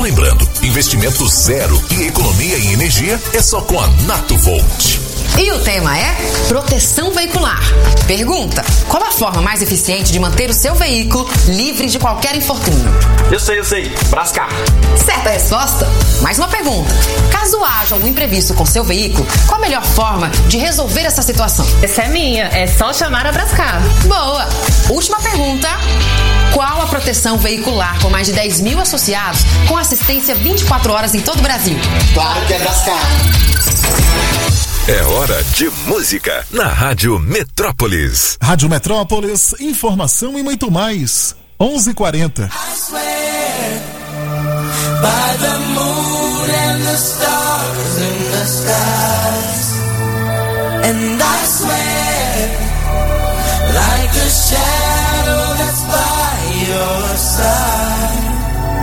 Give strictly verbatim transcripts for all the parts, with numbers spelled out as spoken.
lembrando, investimento zero e economia em energia é só com a Natovolt. E o tema é proteção veicular. Pergunta: qual a forma mais eficiente de manter o seu veículo livre de qualquer infortúnio? Eu sei, eu sei. Brascar. Certa resposta? Mais uma pergunta: caso haja algum imprevisto com seu veículo, qual a melhor forma de resolver essa situação? Essa é minha, é só chamar a Brascar. Boa! Última pergunta: qual a proteção veicular com mais de dez mil associados com assistência vinte e quatro horas em todo o Brasil? Claro que é Brascar. É hora de música na Rádio Metrópolis. Rádio Metrópolis, informação e muito mais. onze e quarenta. I swear by the moon and the stars in the skies, and I swear like a shadow that's by your side.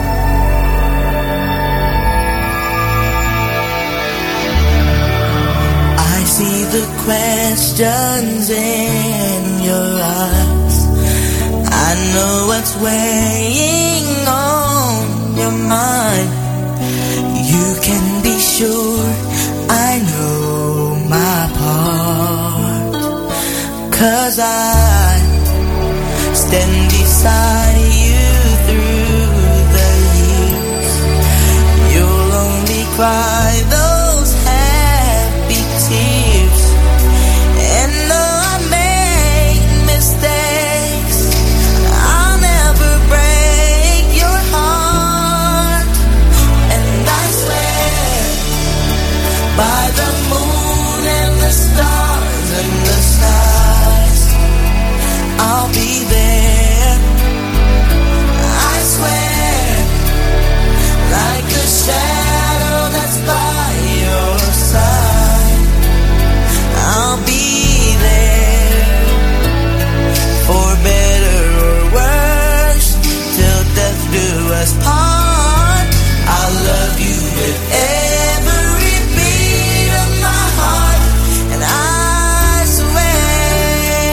I see the questions in your eyes. I know what's weighing on your mind. You can be sure I know my part, 'cause I stand beside you through the years. You'll only cry those happy tears. And though I make mistakes, I'll never break your heart. And I swear by the moon and the stars and the skies, I'll be there. I swear like a shadow that's by your side, I'll be there. For better or worse, till death do us part. I love you with every beat of my heart, and I swear.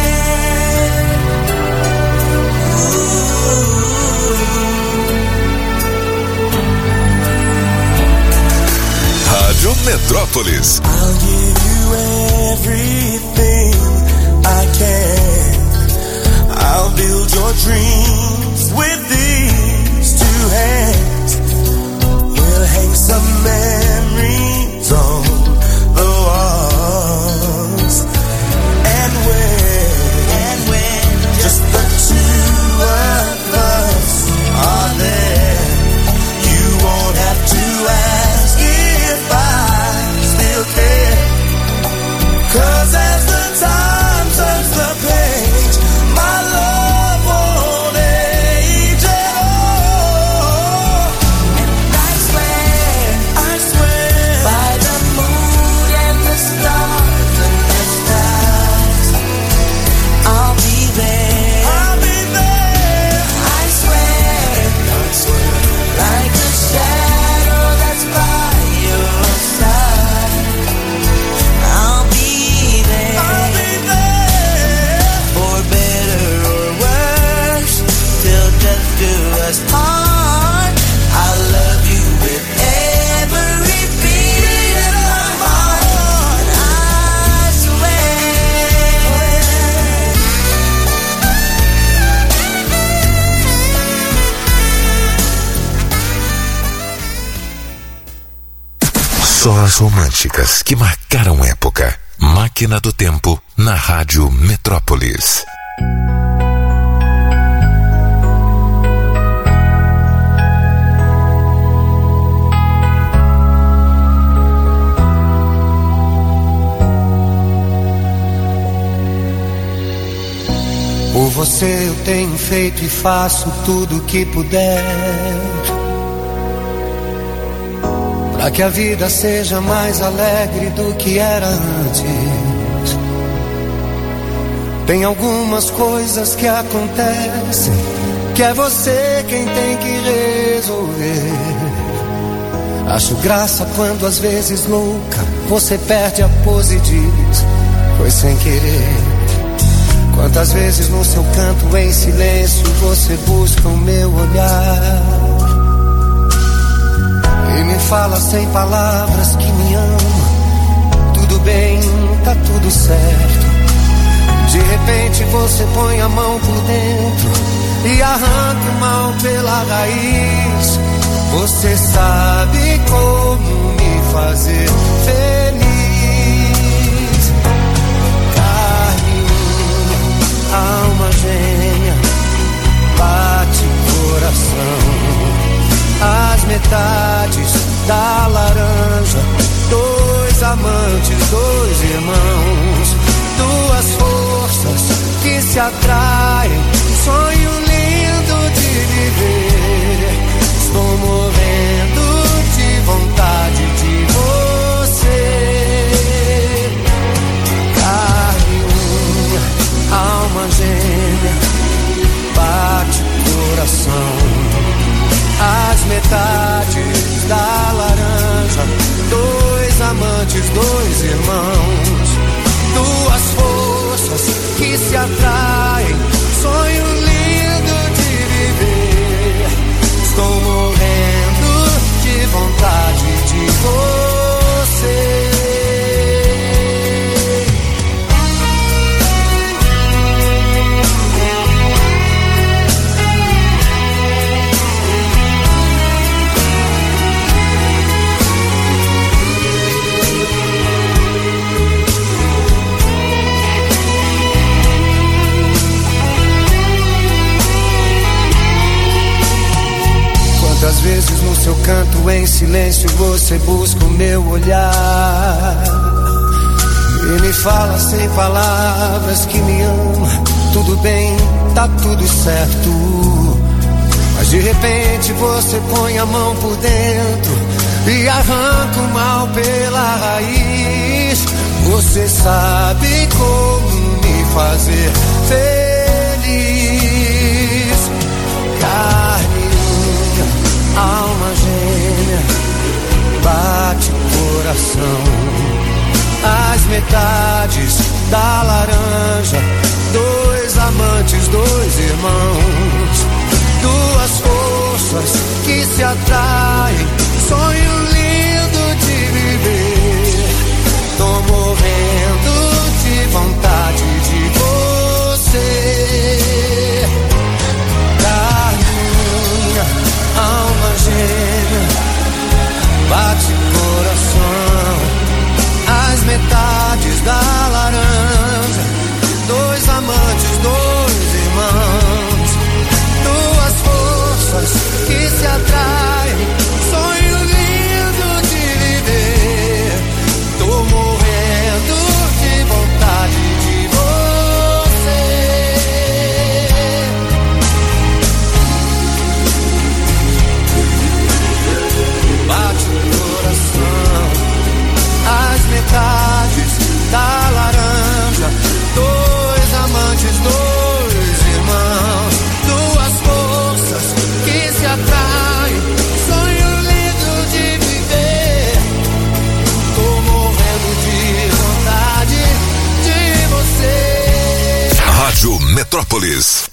Ooh. Rádio Metrópolis. I'll give you everything I can. I'll build your dreams with these two hands. We'll hang some memories on the walls. And when, and when just the two of us are there, you won't have to ask if I still care. 'Cause as the time turns the page, my love won't age at all. And I swear, I swear by the moon and the stars and the skies, I'll be there. I'll be there. I swear, I swear like a shadow that's by your side, I'll be there. I'll be there. For better or worse, till death do us part. I love you with every beat of my heart, and I swear. Só as românticas que marcaram época. Máquina do Tempo na Rádio Metrópolis. Por você eu tenho feito e faço tudo o que puder, pra que a vida seja mais alegre do que era antes. Tem algumas coisas que acontecem que é você quem tem que resolver. Acho graça quando às vezes louca você perde a pose e diz: foi sem querer. Quantas vezes no seu canto em silêncio você busca o meu olhar. fala sem palavras que me ama. Tudo bem, tá tudo certo. De repente você põe a mão por dentro e arranca o mal pela raiz. Você sabe como me fazer feliz. Carne unha, alma gêmea, bate coração. As metades da laranja, dois amantes, dois irmãos, duas forças que se atraem, sonho lindo de viver. Estou morrendo de vontade de você. Carne unha, alma gêmea, bate coração. As metades da laranja, dois amantes, dois irmãos, duas forças que se atraem, sonho lindo de viver. Estou morrendo de vontade de você. Quantas vezes no seu canto em silêncio você busca o meu olhar e me fala sem palavras que me ama. Tudo bem, tá tudo certo. Mas de repente você põe a mão por dentro e arranca o mal pela raiz. Você sabe como me fazer feliz. Carne, alma gêmea, bate coração. As metades da laranja, dois amantes, dois irmãos, duas forças que se atraem, sonho lindo de viver. Tô morrendo de vontade de você. Carne, alma gêmea, bate coração. As metades da laranja, dois amantes, dois irmãos, duas forças que se atraem, sonho lindo de viver. Tô morrendo de vontade de você. Bate o coração. As metades da laranja, dois amantes, dois irmãos, duas forças que se atraem, sonho lindo de viver. Tô morrendo de vontade de você. Rádio Metrópolis.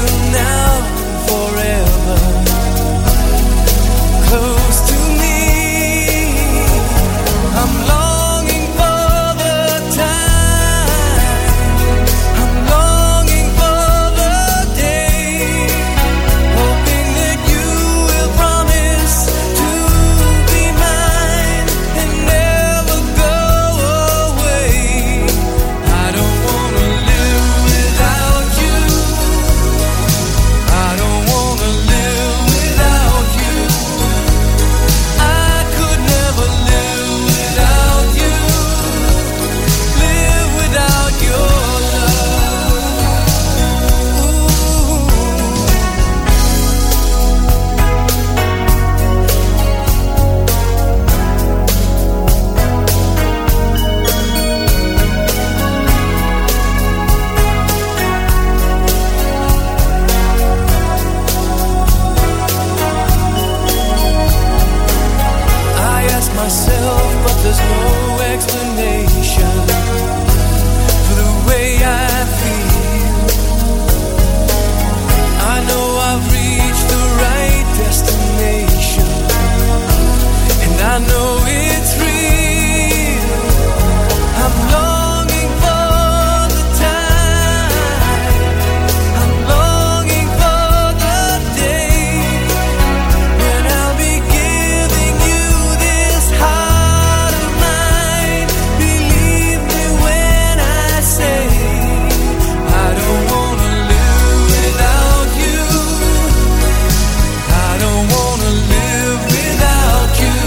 Close to me. there's no explanation for the way I feel. I know I've reached the right destination, and I know it's real. I'm longing for the time, I'm longing for the day when I'll be giving you this heart of mine. Believe me when I say I don't wanna live without you. I don't wanna live without you.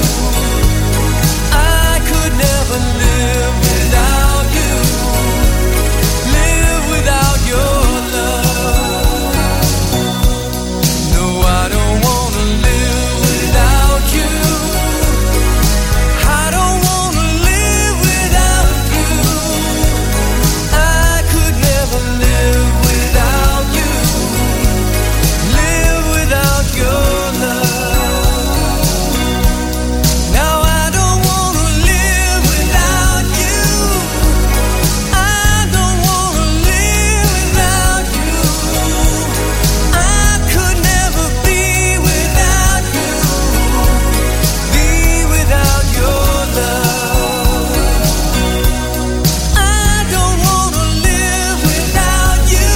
I could never live without you. Live without your love. No, I don't wanna live without you. I don't wanna live without you. I could never live without you. Live without your love. Now I don't wanna live without you. I don't wanna live without you. I could never be without you. Be without your love. I don't wanna live without you.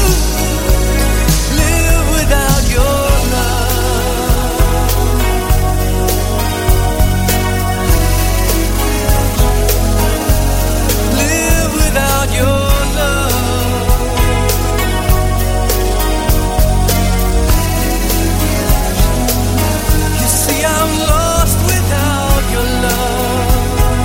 Live without your love. Live without your love. You see, I'm lost without your love.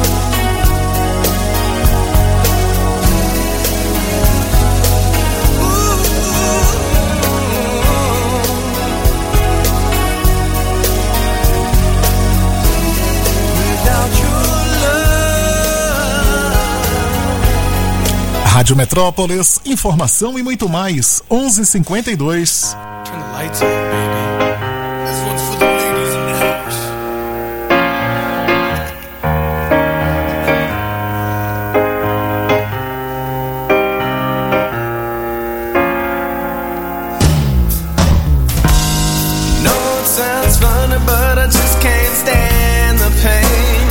Without your love. Rádio Metrópolis, informação e muito mais. onze e cinquenta e dois. Turn the lights on, baby. This one's for the ladies in the house. No, it sounds funny, but I just can't stand the pain.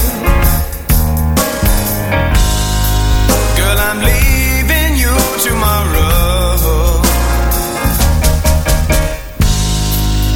Girl, I'm leaving you tomorrow.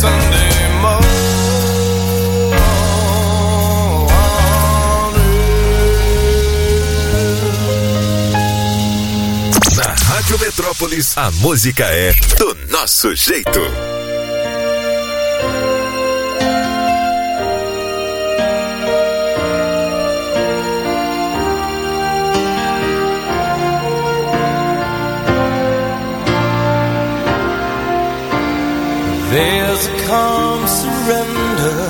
Sunday morning. Na Rádio Metrópolis, a música é do nosso jeito. There's a calm surrender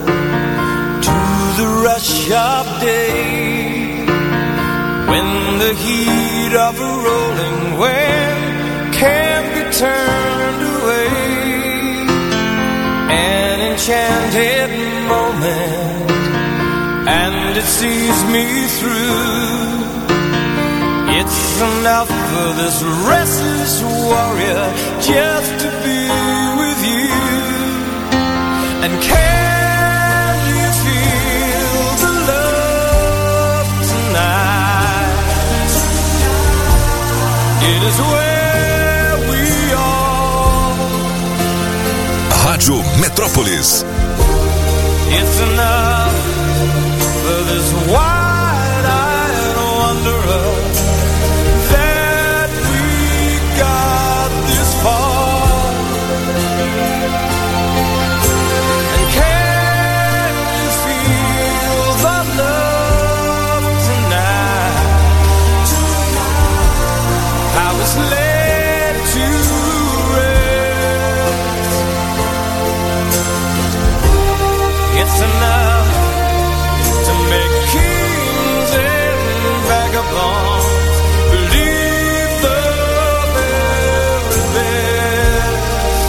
to the rush of day, when the heat of a rolling wind can't be turned away. An enchanted moment, and it sees me through. It's enough for this restless warrior just to be with you. And can you feel the love tonight? It is where we are. Rádio Metrópolis. It's enough for this wide-eyed wanderer that we got this far. And can you feel the love tonight? How it's laid to rest. It's enough to make kings and vagabonds believe the very best.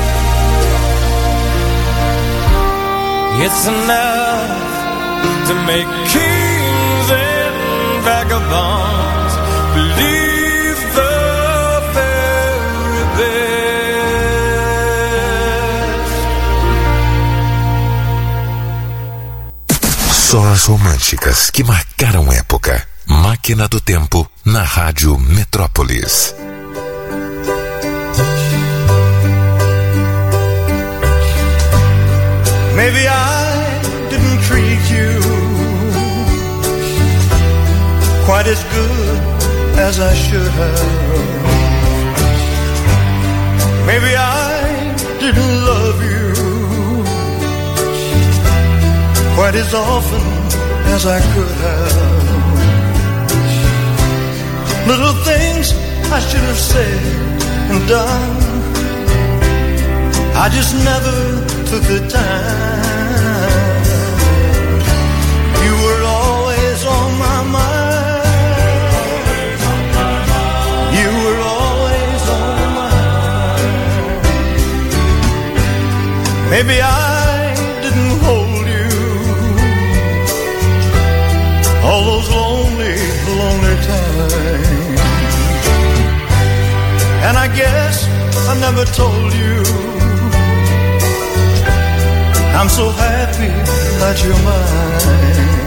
It's enough to make kings and vagabonds believe the very best. Só as românticas que marcaram época. Máquina do Tempo na Rádio Metrópolis. Maybe I didn't treat you quite as good as I should have. Maybe I didn't love you quite as often as I could have. Little things I should have said and done, I just never took the time. You were always on my mind. You were always on my mind. Maybe I didn't hold you all those lonely, lonely times. And I guess I never told you I'm so happy that you're mine.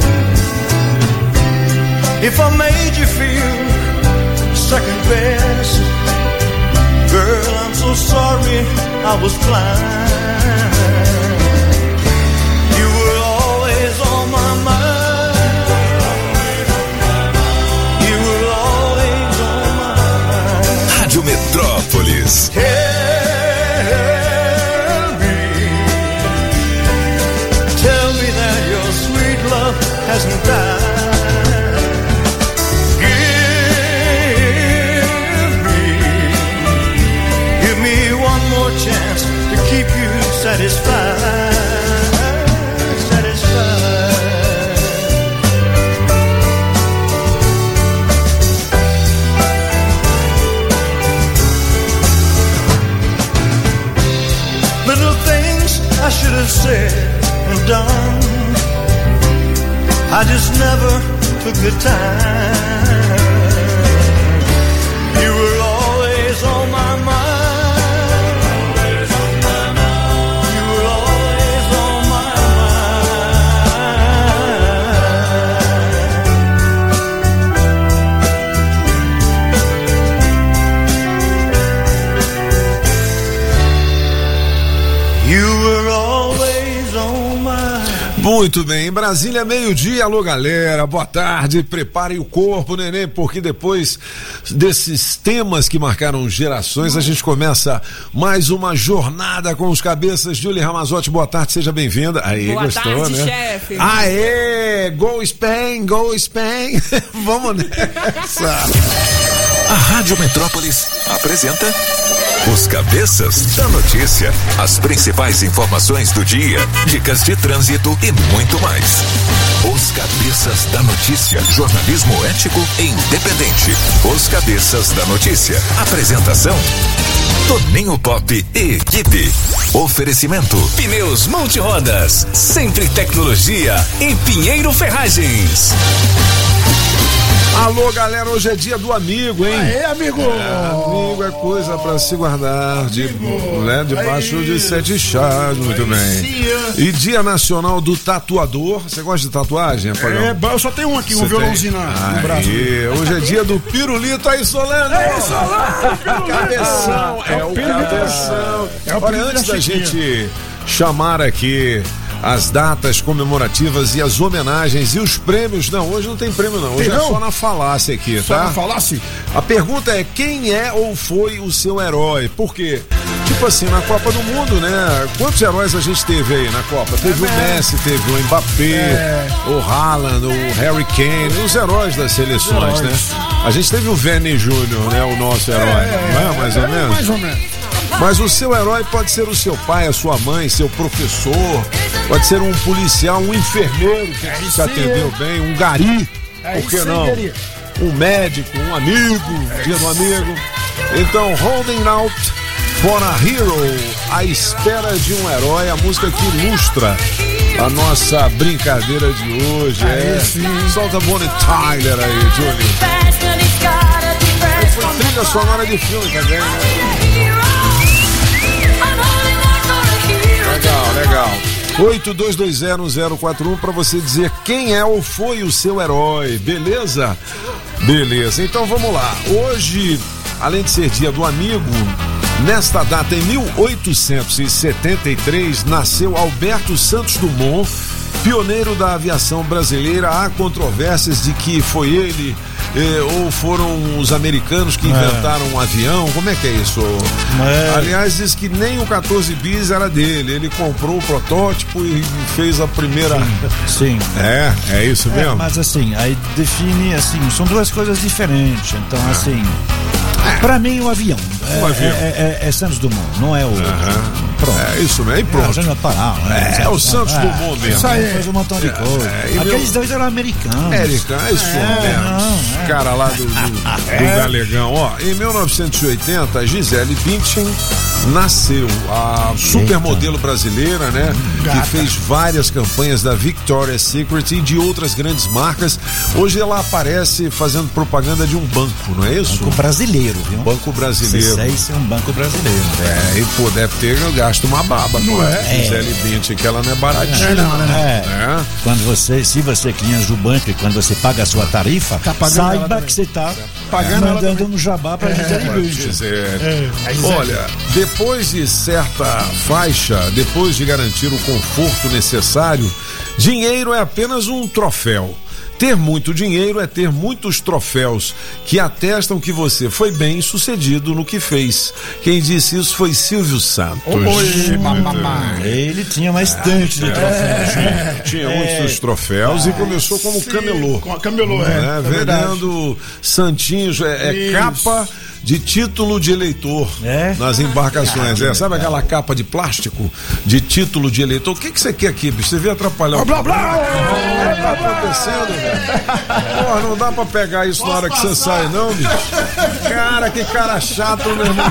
If I made you feel second best, girl, I'm so sorry I was blind. You were always on my mind. You were always on my mind. Rádio Metrópolis. Yeah. Hasn't died. Give me, give me one more chance to keep you satisfied, satisfied. Little things I should have said and done, I just never took the time. You were always on my mind. Always on my mind. You were always on my mind. You were always on my... Muito bem, em Brasília, meio-dia. Alô, galera, boa tarde. Preparem o corpo, neném, porque depois desses temas que marcaram gerações, a gente começa mais uma jornada com os cabeças. Julie Ramazotti, boa tarde, seja bem-vinda. Aí, boa gostou, tarde, né? chefe. Aê, go Spain, go Spain. Vamos nessa. A Rádio Metrópolis apresenta Os Cabeças da Notícia. As principais informações do dia, dicas de trânsito e muito mais. Os Cabeças da Notícia. Jornalismo ético e independente. Os Cabeças da Notícia. Apresentação: Toninho Pop e equipe. Oferecimento: Pneus Multirodas. Sempre tecnologia em Pinheiro Ferragens. Alô, galera, hoje é dia do amigo, hein? Aê, amigo! É, amigo é coisa pra se guardar de, né, debaixo Aê. de sete chás, muito Aê. bem. E dia nacional do tatuador. Você gosta de tatuagem, Apagão? É, eu só tenho um aqui, um Você violãozinho tem? na, no braço. Hoje é dia do pirulito, aí, Solano! Aí, Solano! Cabeção, é, é o cabeção. É o Olha, antes da gente chamar aqui as datas comemorativas e as homenagens e os prêmios. Não, hoje não tem prêmio não, hoje tem é não? só na falácia aqui, só tá? na falácia? A pergunta é: quem é ou foi o seu herói? Por quê? Tipo assim, na Copa do Mundo, né? Quantos heróis a gente teve aí na Copa? Teve é, o Messi, teve o Mbappé, é. o Haaland, o Harry Kane, os heróis das seleções, né? A gente teve o Vene Júnior, né? O nosso herói, é, não é? Mais ou menos? Mais ou menos. Mas o seu herói pode ser o seu pai, a sua mãe, seu professor, pode ser um policial, um enfermeiro que é te atendeu é. bem, um gari, é por que não? Seria. Um médico, um amigo, é dia do amigo. Então, Holding Out for a Hero, à espera de um herói, a música que ilustra a nossa brincadeira de hoje. É, é. Solta Bonnie Tyler aí, Julie. Foi trilha sonora de filme também, né? Legal, legal. oito dois dois zero zero quatro um para você dizer quem é ou foi o seu herói, beleza? Beleza, então vamos lá. Hoje, além de ser dia do amigo, nesta data em mil oitocentos e setenta e três nasceu Alberto Santos Dumont, pioneiro da aviação brasileira. Há controvérsias de que foi ele eh, ou foram os americanos que inventaram é. um avião. Como é que é isso? É. Aliás, diz que nem o quatorze bis era dele. Ele comprou o protótipo e fez a primeira. Sim. Sim. É, é isso mesmo. É, mas assim, aí define assim, são duas coisas diferentes. Então, é. assim. Pra mim, o avião. O é, avião. É, é, é Santos Dumont, não é o. Uhum. Pronto. É isso mesmo, e pronto. É, parar, né? é, é o Santos é, Dumont mesmo. Isso aí fez um montão de coisa. É, é, Aqueles meu... dois eram americanos. Americanos, isso é, mesmo. Os caras lá do, do, do é. Galegão. Ó, em mil novecentos e oitenta, Gisele Bündchen nasceu, a supermodelo brasileira, né? Gata. Que fez várias campanhas da Victoria's Secret e de outras grandes marcas. Hoje ela aparece fazendo propaganda de um banco, não é isso? Banco brasileiro, viu? Banco brasileiro. C seis é um banco brasileiro. É, e pô, deve ter gasto uma baba, não é? Gisele Bündchen, que ela não é baratinha. É, não, não, não. É. É. Quando você, se você é cliente do banco e quando você paga a sua tarifa, tá saiba que você tá pagando, é. mandando no jabá pra Gisele Bündchen. É. Olha, depois de certa faixa, depois de garantir o conforto necessário, dinheiro é apenas um troféu. Ter muito dinheiro é ter muitos troféus que atestam que você foi bem sucedido no que fez. Quem disse isso foi Silvio Santos. Oi, mamãe. Ele tinha uma estante de troféus. É, tinha é. muitos troféus é. e começou como Sim, camelô. Camelô, é. é, é vendendo santinhos, é, é capa de título de eleitor é? nas embarcações. É, sabe aquela capa de plástico de título de eleitor? O que que você quer aqui, bicho? Você veio atrapalhar o blá, blá, blá, blá, tá acontecendo, velho? Porra, não dá pra pegar isso na hora que você sai, não, bicho? Cara, que cara chato, meu irmão.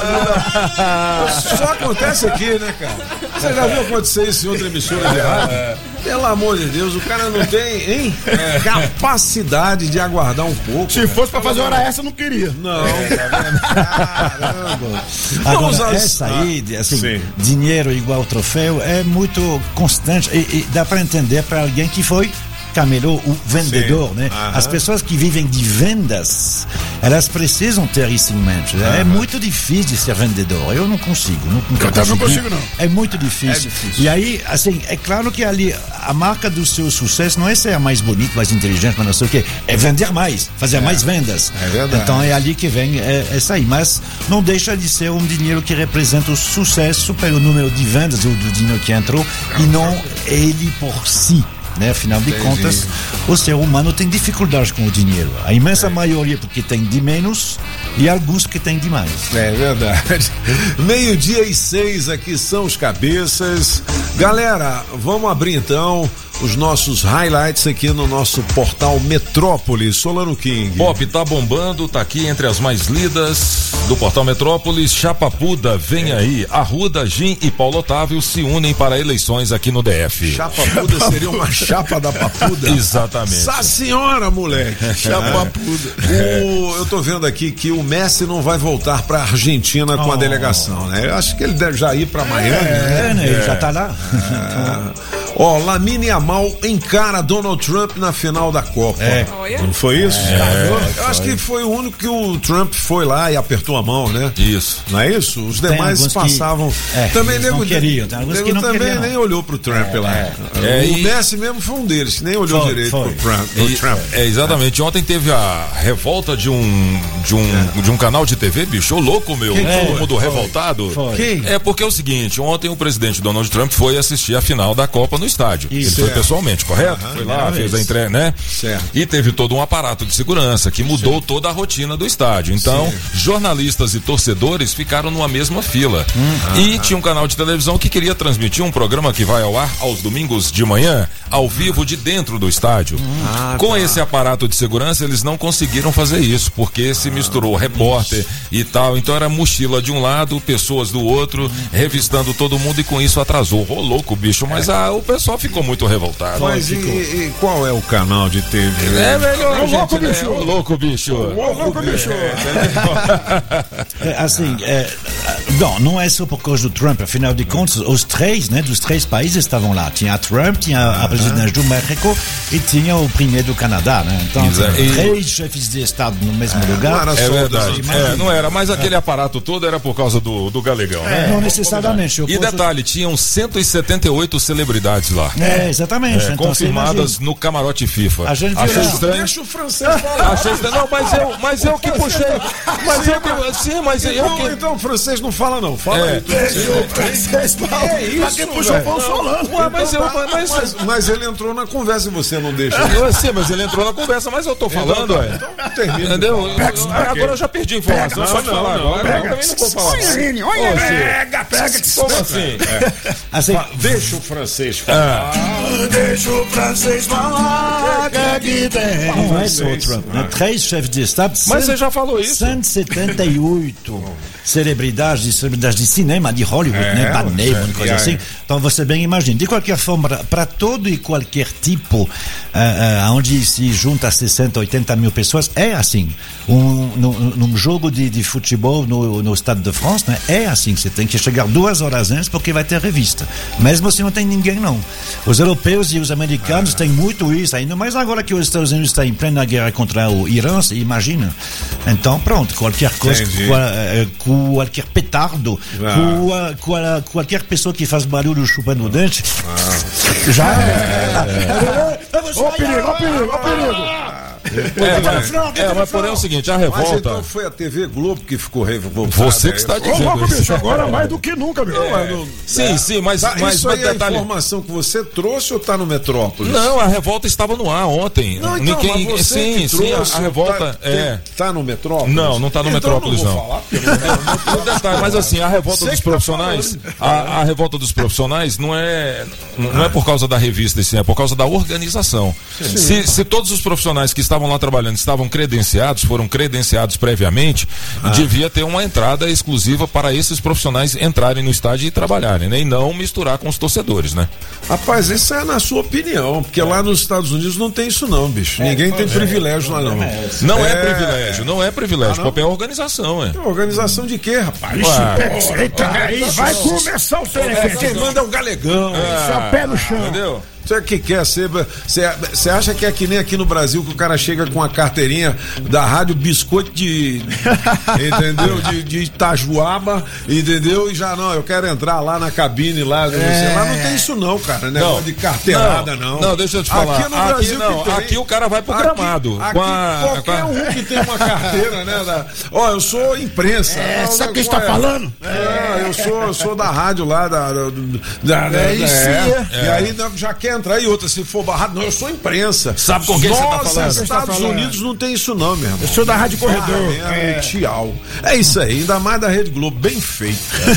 Só acontece aqui, né, cara? Você já viu acontecer isso em outra emissora de rádio? Pelo amor de Deus, o cara não tem, hein? É. Capacidade de aguardar um pouco. Se fosse pra fazer hora essa, eu não queria. Não. Caramba. Agora, essa aí, assim, Sim. dinheiro igual troféu, é muito constante e, e dá pra entender pra alguém que foi camelô, o vendedor, Sim. né? Aham. As pessoas que vivem de vendas, elas precisam ter isso em mente. Né? É muito difícil de ser vendedor. Eu não consigo. Não, nunca Eu também não consegui. consigo, não. É muito difícil. É difícil. E aí, assim, é claro que ali a marca do seu sucesso não é ser mais bonito, mais inteligente, mas não sei o quê. É vender mais, fazer mais vendas. É verdade. Então é ali que vem é, essa aí. Mas não deixa de ser um dinheiro que representa o sucesso pelo número de vendas ou do dinheiro que entrou e não ele por si. Né? Afinal de Entendi. contas, o ser humano tem dificuldade com o dinheiro. A imensa maioria porque tem de menos e alguns que tem de mais. É verdade. Meio-dia e seis, aqui são os cabeças. Galera, vamos abrir então os nossos highlights aqui no nosso portal Metrópolis. Solano King. Pop tá bombando, tá aqui entre as mais lidas do portal Metrópolis. Chapapuda, vem é. aí. Arruda, Gin e Paulo Otávio se unem para eleições aqui no D F. Chapapuda seria uma chapa da papuda? Exatamente. Essa senhora, moleque. Chapapuda. O, eu tô vendo aqui que o Messi não vai voltar pra Argentina com oh. a delegação, né? Eu acho que ele deve já ir pra Miami. É, né? né? Ele já tá lá. É. Ó, Lamine Yamal encara Donald Trump na final da Copa. É. Não foi isso? É, eu acho que foi o único que o Trump foi lá e apertou a mão, né? Isso. Não é isso? Os Tem demais alguns passavam. Que, é, também eles não nego, queriam, tem alguns nego que não também queriam, não. nem olhou pro Trump É, lá. é. É, o e- Messi mesmo foi um deles, que nem olhou Foi, direito foi. pro Trump. pro E- Trump. É, exatamente. Ontem teve a revolta de um de um, de um canal de T V, bicho, ô louco, meu. Quem Todo foi? mundo Foi. revoltado. Foi. Quem? É porque é o seguinte, ontem o presidente Donald Trump foi assistir a final da Copa no estádio. Isso. Ele foi Certo. pessoalmente, correto? Aham. Foi lá, Primeira fez a vez. entrega, né? Certo. E teve todo um aparato de segurança que mudou toda a rotina do estádio. Então, Sim. jornalistas e torcedores ficaram numa mesma fila. E tinha um canal de televisão que queria transmitir um programa que vai ao ar aos domingos de manhã, ao vivo de dentro do estádio. Ah, Com tá. esse aparato de segurança, eles não conseguiram fazer isso, porque se misturou repórter e tal. Então era mochila de um lado, pessoas do outro, revistando todo mundo e com isso atrasou. Ô louco, bicho, mas ah, o pessoal ficou muito revoltado. Mas e, e qual é o canal de T V? É melhor, Ô, gente, louco, né? bicho. Ô louco, bicho. Ô, louco, bicho. É, assim, é, não, não é só por causa do Trump, afinal de contas, os três, né, dos três países estavam lá. Tinha a Trump, tinha a presidente do México e tinha o primeiro do Canadá, né? Então, Exato. tinha E- três chefes de Estado no mesmo não lugar. era É só verdade. das- É, não era, mas aquele aparato todo era por causa do, do galegão, né? Não necessariamente. eu E posso- detalhe, tinham cento e setenta e oito celebridades lá. É, exatamente. É, então, confirmadas você no camarote FIFA. A gente viu Achei lá. estranho. Deixa o francês falar. Achei estranho. Não, mas eu, mas eu que puxei. Mas eu que. Sim, mas eu Então, que. então o francês não fala não. Fala É. aí. tu- É isso, Pra quem puxou velho. foi o Solano. Ué, mas eu. Mas, Mas, mas ele entrou na conversa e você não deixa. eu sei, mas ele entrou na conversa, mas eu tô falando, ué. Então termina. Entendeu? Eu- agora eu já perdi a informação. Pode não, falar não, agora. Eu também não vou falar. Olha, Rini, olha, Ô, pega, pega. Como assim? Assim, Deixa o francês falar. Deixa o francês falar que tem. não é só o Trump, né? Três chefes de Estado. Mas você já falou isso. cento e setenta e oito celebridades, de celebridades de cinema, de Hollywood, É, né? Banei, é, uma coisa é. assim. Então você bem imagina. De qualquer forma, para todo e qualquer tipo, ah, ah, onde se junta sessenta, oitenta mil pessoas, é assim. Um, num, num jogo de, de futebol no, no Stade de France, né? É assim. Você tem que chegar duas horas antes porque vai ter revista. Mesmo se não tem ninguém, não. Os europeus e os americanos têm muito isso, ainda mais agora que os Estados Unidos estão em plena guerra contra o Irã, você imagina. Então, pronto, qualquer coisa, Entendi. qual- eh, qualquer petardo, Ah. qual- qual- qualquer pessoa que faz barulho chupando o dente, já é. Ô, perigo, ô, perigo, ô, perigo. É, mas, é, mas porém é o seguinte, a Mas revolta. então foi a T V Globo que ficou revoltada. Você que está Ô, dizendo louco, isso. bicho, agora mais do que nunca, meu. Sim, sim, mas, Tá, mas, isso mas aí é a detalhe. informação que você trouxe ou tá no Metrópolis? Não, a revolta estava no ar ontem. Não, então, Ninguém, mas você sim, que sim, a, trouxe, a revolta tá, é. Tá no Metrópolis? Não, não tá no Então Metrópolis, eu não. não. Vou falar, porque eu não- No detalhe, mas assim, a revolta Você dos que tá profissionais, falando. a, a revolta dos profissionais não é não é por causa da revista, assim, é por causa da organização. Se, se todos os profissionais que estavam lá trabalhando estavam credenciados, foram credenciados previamente, devia ter uma entrada exclusiva para esses profissionais entrarem no estádio e trabalharem, né? E não misturar com os torcedores, né? Rapaz, isso é na sua opinião, porque lá nos Estados Unidos não tem isso não, bicho. Ninguém tem privilégio lá não. Não é, É. privilégio, não é privilégio, Ah, não? é organização, é. Organização de quê, rapaz? Ué. Eita, aí vai começar o seu É, quem manda é o galegão. Seu pé no chão. Entendeu? Você que quer ser. Você acha que é que nem aqui no Brasil que o cara chega com a carteirinha da rádio biscoito de. Entendeu? De, de Itajuaba, entendeu? E já não, eu quero entrar lá na cabine lá. É. Lá não tem isso não, cara. Negócio não, de carteirada, não. não. Não, deixa eu te falar. Aqui no Brasil aqui, não, tem, aqui o cara vai pro aqui, gramado. Aqui, com a, qualquer com a... um que tem uma carteira, né? Da, ó, eu sou imprensa. É, sabe o que está falando? É, eu sou, eu sou da rádio lá, da. da, da, da é isso. É. É. E aí já quer entrar e outra, se for barrado, não, eu sou imprensa. Sabe com quem você tá falando? Nos Estados tá Unidos não tem isso não, meu irmão. Eu sou da Rádio Corredor. Ah, é, é. Tchau. É isso aí, ainda mais da Rede Globo, bem feito.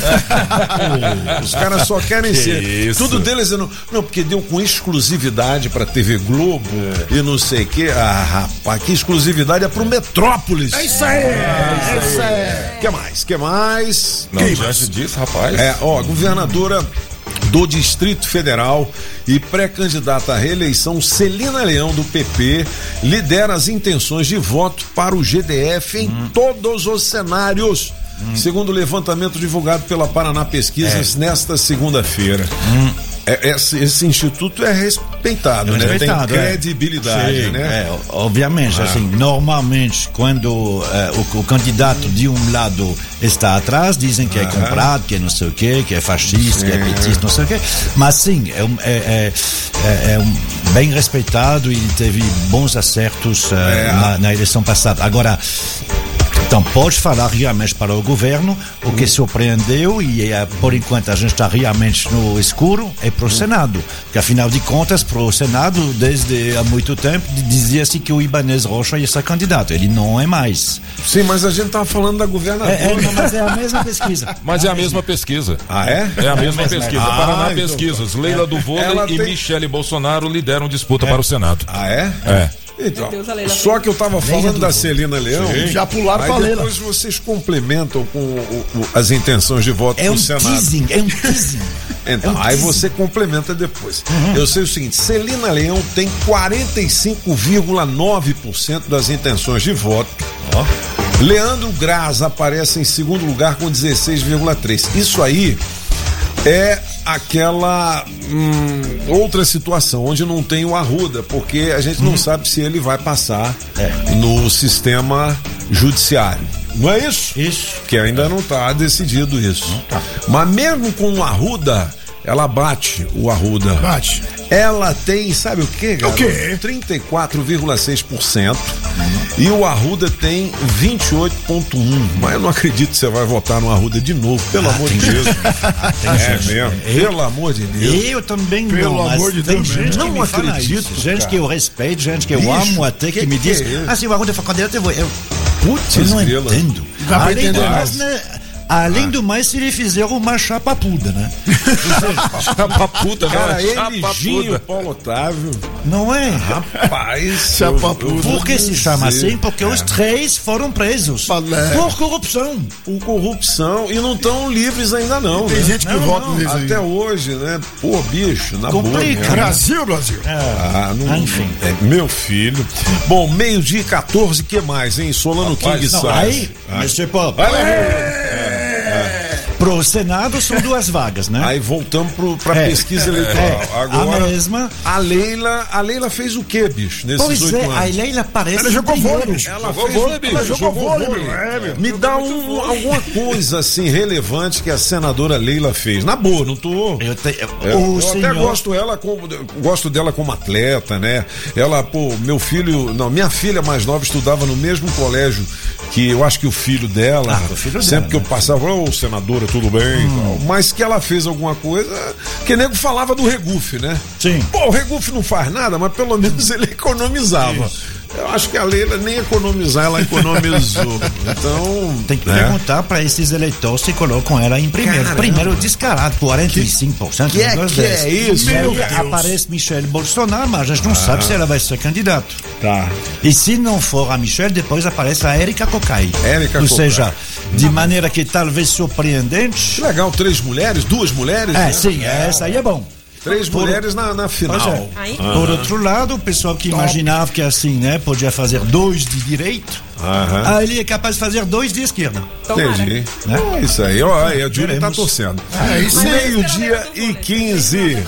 Os caras só querem que ser. Isso? Tudo deles é não, não, porque deu com exclusividade pra T V Globo é. e não sei o que. Ah, rapaz, que exclusividade é pro Metrópolis. É isso aí, é isso aí. Que mais? Que mais? Não, diante disso, rapaz. É, ó, governadora do Distrito Federal e pré-candidata à reeleição, Celina Leão, do P P, lidera as intenções de voto para o G D F em hum. todos os cenários, hum. segundo o levantamento divulgado pela Paraná Pesquisas é. nesta segunda-feira. Hum. É, esse, esse instituto é respeitado, é respeitado né? Tem credibilidade, é. né? É, obviamente, ah. assim, normalmente quando é, o, o candidato de um lado está atrás, dizem que ah. é comprado, que é não sei o quê, que é fascista, sim. que é petista, não sei o quê, mas sim, é, um, é, é, é, é um bem respeitado e teve bons acertos uh, é. na, na eleição passada. Agora, então pode falar realmente para o governo, o que surpreendeu e é, por enquanto a gente está realmente no escuro é para o Senado, porque afinal de contas para o Senado desde há muito tempo dizia-se que o Ibanez Rocha ia ser candidato, ele não é mais. Sim, mas a gente estava falando da governadora. É, é, não, mas é a mesma pesquisa. Mas é a mesma pesquisa. Ah, é? É a mesma é pesquisa. Ah, então, Paraná Pesquisas, Leila é, do Vôlei e tem... Michele Bolsonaro lideram disputa é. para o Senado. Ah, é? É. Então, Deus, só que eu tava falando da Celina Leão. Sim. Já pularam pra Leila. Depois vocês complementam com o, o, as intenções de voto é do um Senado. Teasing, é um teasing. Então, é um aí teasing. Você complementa depois. Uhum. Eu sei o seguinte: Celina Leão tem quarenta e cinco vírgula nove por cento das intenções de voto. Oh. Leandro Graz aparece em segundo lugar com dezesseis vírgula três por cento. Isso aí é aquela hum, outra situação onde não tem o Arruda, porque a gente não hum. sabe se ele vai passar é. no sistema judiciário. Não é isso? Isso. Que ainda não está decidido isso. Não tá. Mas mesmo com o Arruda, ela bate o Arruda. Bate. Ela tem, sabe o quê, galera? O quê? trinta e quatro vírgula seis por cento uhum. e o Arruda tem vinte e oito vírgula um por cento. Mas eu não acredito que você vai votar no Arruda de novo, pelo ah, amor de Deus. É mesmo, eu, pelo amor de Deus. Eu também pelo não, amor de Deus. Gente não acredito. Isso. Gente que eu respeito, gente que eu Bicho, amo até que, que me diz, é ah, se o Arruda for candidato, eu vou. Eu, Putz, eu não grila. entendo. Além do mais, né? Além ah. do mais, se ele fizer uma chapa puda, né? Chapa puda, cara, ele, Ginho, Paulo Otávio. Não é? Rapaz, chapa puda. Por que se chama assim? Porque é. os três foram presos é. por corrupção. Por corrupção e não estão livres ainda não. Tem né? gente que não, vota não. nisso Até hoje, né? Pô, bicho, na Complica. boa. Brasil, Brasil. É. Ah, não, ah, enfim. É, meu filho. Bom, meio-dia e quatorze, que mais, hein? Solano Rapaz, King não, aí, mas tipo, vai lá. É. Pro Senado são duas vagas, né? Aí voltamos pro, pra é, pesquisa eleitoral. É, agora, a mesma. A Leila, a Leila fez o quê, bicho, nesses pois oito é, anos? A Leila parece. Ela jogou vôlei. Ela jogou vôlei, bicho. Ela jogou vôlei. Me dá um, alguma coisa assim relevante que a senadora Leila fez. Na boa, não tô. Eu, te, eu, eu senhor... até gosto ela como, gosto dela como atleta, né? Ela, pô, meu filho, não, minha filha mais nova estudava no mesmo colégio que eu acho que o filho dela. Ah, o filho sempre dela, que eu né? passava, ô, oh, senadora, tudo bem, hum. tal, mas que ela fez alguma coisa, que nego falava do Regufe, né? Sim. Pô, o Regufe não faz nada, mas pelo menos ele economizava. Isso. Eu acho que a Leila nem economizar, ela economizou. Então. Tem que né? perguntar para esses eleitores se colocam ela em primeiro. Caramba. Primeiro descarado, quarenta e cinco por cento. Que, é, que é isso? Meu Deus. Aparece Michele Bolsonaro, mas a gente não ah. sabe se ela vai ser candidato. Tá. E se não for a Michele, depois aparece a Érica Cocai. Érica Ou Cocai. seja, de maneira que talvez surpreendente. Que legal, três mulheres, duas mulheres? É, né? sim, é, essa aí é bom. Três por, mulheres na, na final. É. Ah. Por outro lado, o pessoal que Top. imaginava que assim, né, podia fazer dois de direito, ah, ele é capaz de fazer dois de esquerda. Entendi. Né? É isso aí, ó, aí a Júlia tá torcendo. É isso aí. Meio-dia e quinze.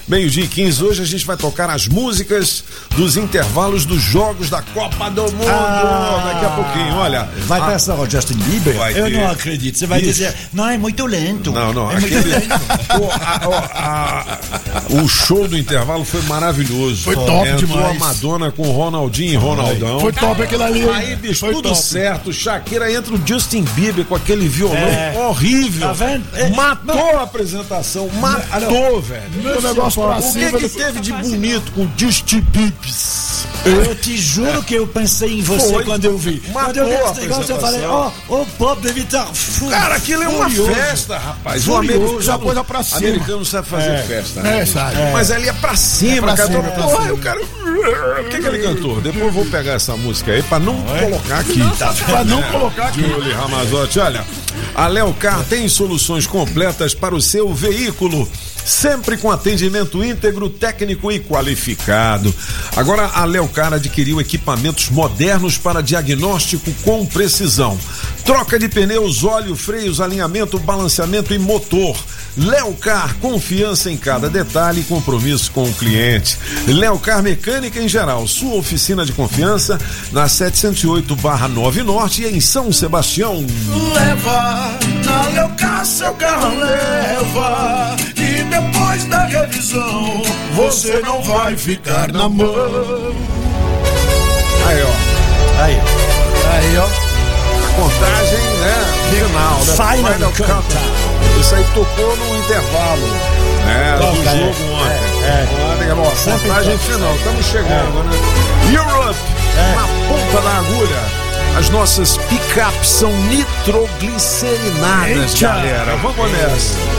meio-dia e quinze. Hoje a gente vai tocar as músicas dos intervalos dos jogos da Copa do Mundo. Ah, daqui a pouquinho, olha. Vai a... passar o Justin Bieber? Vai Eu ter. não acredito. Você vai Isso. dizer, não, é muito lento. Não, não. É Aquele... muito lento. o, a, a, a, o show do intervalo foi maravilhoso. Foi top Entrou demais. a Madonna com Ronaldinho e Ronaldão. Foi top aquilo ali. Aí, bicho, Foi tudo top. certo. Shakira entra o Justin Bieber com aquele violão É. horrível. Tá vendo? É. Matou a apresentação. Matou, velho. Meu negócio pra O que cima que do- teve de bonito com Justin Bieber? Eu te juro que eu pensei em você Foi. quando eu vi. Matou Quando eu vi a esse negócio, eu falei, apresentação. ó, o Bob deve estar fu- Cara, aquilo é uma furioso. festa, rapaz. O Furioso. americano, Já pôs pra cima. americano sabe fazer É. festa, É, né? sabe. Mas ali é pra cima, É pra cara. cima, Então, é pra porra, cima. o cara. O que, que ele cantou? Depois eu vou pegar essa música aí pra não colocar aqui. Tá Pra não colocar aqui. Julie Ramazotti, olha, a Leocar tem soluções completas para o seu veículo, sempre com atendimento íntegro, técnico e qualificado. Agora a Leocar adquiriu equipamentos modernos para diagnóstico com precisão. Troca de pneus, óleo, freios, alinhamento, balanceamento e motor. Leocar, confiança em cada detalhe e compromisso com o cliente. Leocar Mecânica em geral, sua oficina de confiança na setecentos e oito barra nove Norte e em São Sebastião. Leva, na Leocar seu carro leva. E depois da revisão, você não vai ficar na mão. Aí, ó. Aí, Aí, ó. Contagem, né? Final, né? Final countdown. Isso aí tocou no intervalo, né? Toca, do jogo é. ontem. É, é. Ontem, ó, Sempre contagem toca. final. Estamos chegando, né? Europe, É. na ponta da agulha. As nossas picapes são nitroglicerinadas, Eita. galera. Vamos nessa.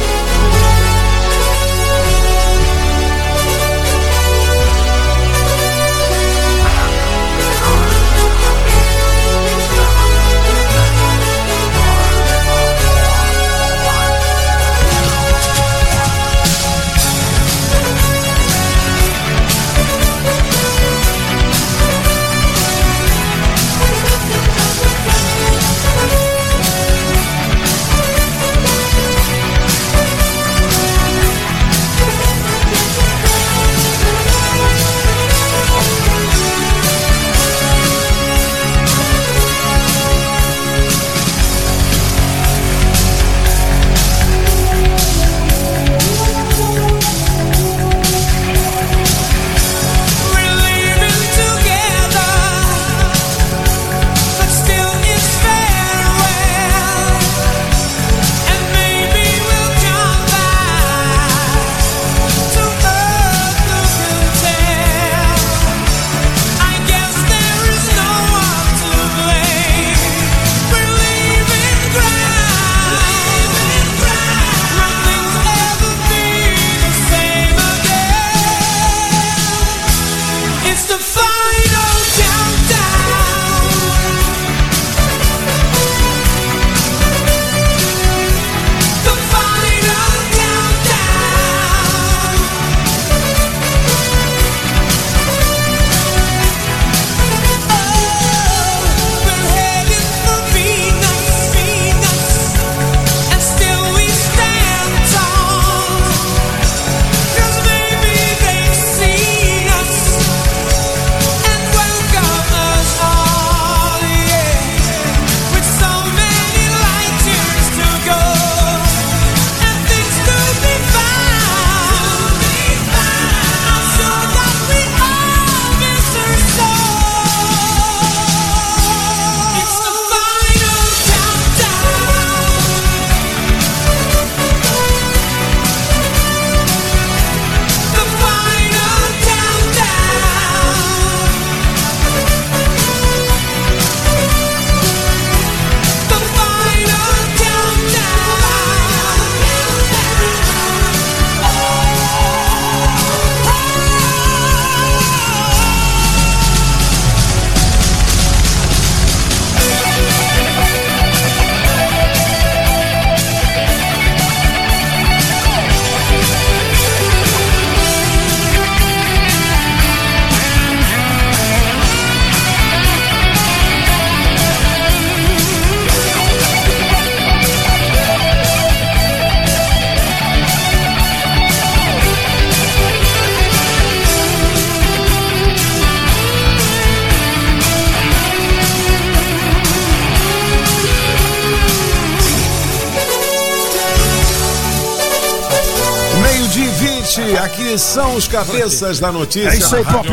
Meio-dia e vinte, aqui são os cabeças da notícia. É isso aí, Pop.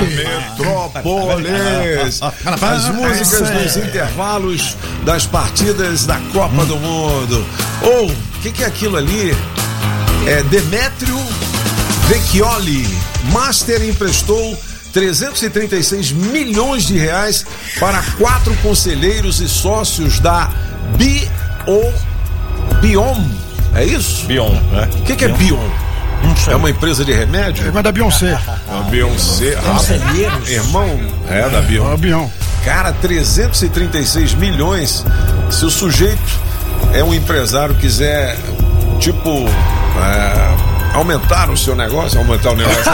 Metrópolis. As músicas dos intervalos das partidas da Copa do Mundo. Ou, o que, que é aquilo ali? É Demétrio Vecchioli. Master emprestou trezentos e trinta e seis milhões de reais para quatro conselheiros e sócios da Bio, Biom. É isso? Biom, né? O que, que é Biom? É uma empresa de remédio? É da Beyoncé. A Beyoncé. Ah, irmão, é da Biom. É Biom. Cara, trezentos e trinta e seis milhões. Se o sujeito é um empresário, quiser, tipo, é, aumentar o seu negócio, aumentar o negócio.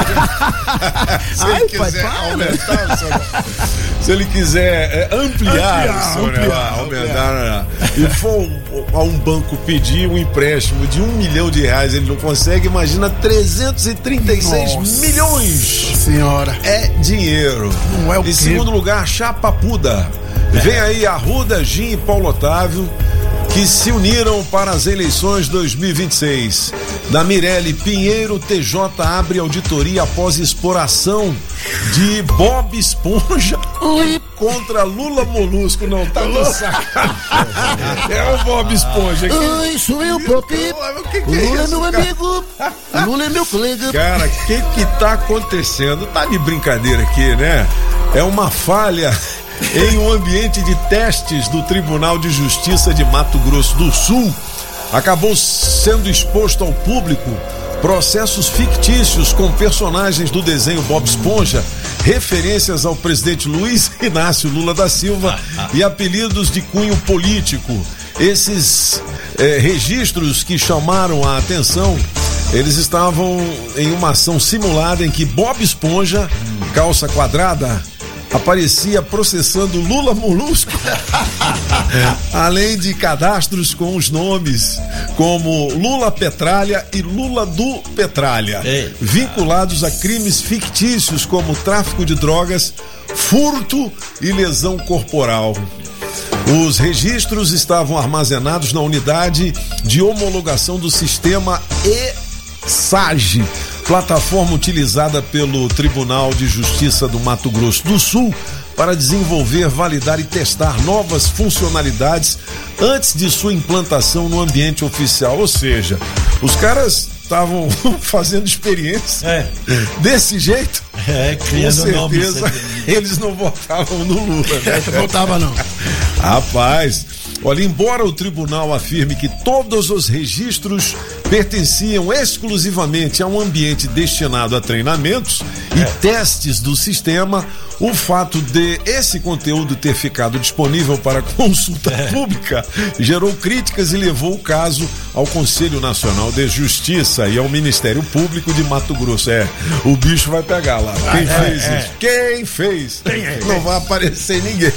Se ele Ai, quiser pai, aumentar o seu negócio. Se ele quiser é, ampliar, ampliar o seu ampliar, negócio, ampliar. aumentar, e for a um banco pedir um empréstimo de um milhão de reais, ele não consegue, imagina trezentos e trinta e seis Nossa milhões. Senhora. É dinheiro. Não é o Em quê? segundo lugar, Chapapuda. Vem aí Arruda, Gin e Paulo Otávio, que se uniram para as eleições dois mil e vinte e seis. Da Mirelle Pinheiro, T J abre auditoria após exploração de Bob Esponja contra Lula Molusco. Não, tá no saco. É o Bob Esponja aqui. Oi, sou eu, Pop. O que que O é Lula é isso, meu cara? amigo. O Lula é meu colega. Cara, o que que tá acontecendo? Tá de brincadeira aqui, né? É uma falha em um ambiente de testes do Tribunal de Justiça de Mato Grosso do Sul. Acabou sendo exposto ao público processos fictícios com personagens do desenho Bob Esponja, referências ao presidente Luiz Inácio Lula da Silva e apelidos de cunho político. Esses eh, registros que chamaram a atenção, eles estavam em uma ação simulada em que Bob Esponja, calça quadrada, aparecia processando Lula Molusco, além de cadastros com os nomes como Lula Petralha e Lula do Petralha, Ei. vinculados a crimes fictícios como tráfico de drogas, furto e lesão corporal. Os registros estavam armazenados na unidade de homologação do sistema E S A G, plataforma utilizada pelo Tribunal de Justiça do Mato Grosso do Sul para desenvolver, validar e testar novas funcionalidades antes de sua implantação no ambiente oficial. Ou seja, os caras estavam fazendo experiência É. desse jeito. É, Com criando nomes. certeza eles não votavam no Lula, né? Não tava, não. Rapaz, olha, embora o tribunal afirme que todos os registros pertenciam exclusivamente a um ambiente destinado a treinamentos e testes do sistema, o fato de esse conteúdo ter ficado disponível para consulta pública gerou críticas e levou o caso ao Conselho Nacional de Justiça e ao Ministério Público de Mato Grosso. É, o bicho vai pegar lá. Quem é, fez é. isso? Quem fez? Quem é? Não vai aparecer ninguém.